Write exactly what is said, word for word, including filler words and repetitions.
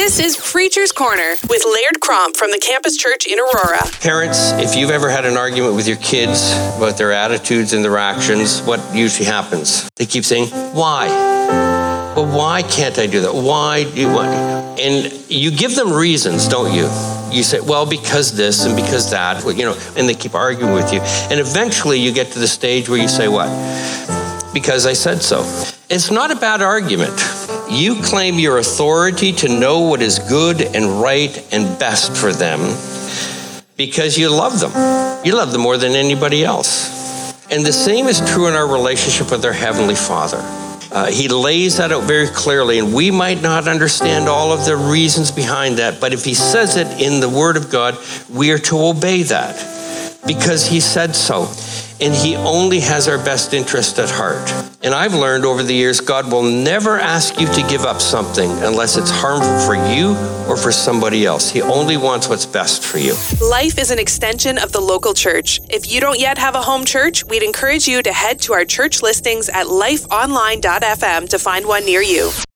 This is Preacher's Corner with Laird Cromp from the Campus Church in Aurora. Parents, if you've ever had an argument with your kids about their attitudes and their actions, what usually happens? They keep saying, why? Well, why can't I do that? Why do you want? And you give them reasons, don't you? You say, well, because this and because that, you know, and they keep arguing with you. And eventually you get to the stage where you say, what? Because I said so. It's not a bad argument. You claim your authority to know what is good and right and best for them because you love them. You love them more than anybody else. And the same is true in our relationship with our Heavenly Father. Uh, he lays that out very clearly, and we might not understand all of the reasons behind that, but if he says it in the Word of God, we are to obey that because he said so. And he only has our best interest at heart. And I've learned over the years, God will never ask you to give up something unless it's harmful for you or for somebody else. He only wants what's best for you. Life is an extension of the local church. If you don't yet have a home church, we'd encourage you to head to our church listings at life online dot f m to find one near you.